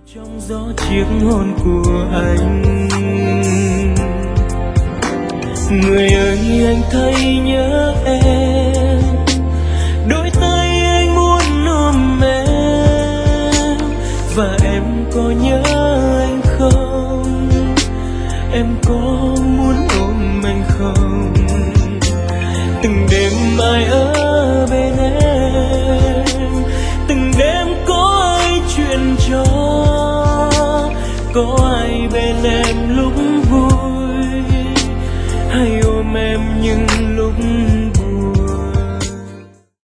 Trong gió chiếc hôn của anh, người ơi anh thấy nhớ em, đôi tay anh muốn ôm em, và em có nhớ anh không? Em có muốn ôm anh không? Từng đêm ai ở bên em, từng đêm có ai chuyện trò, có ai bên em lúc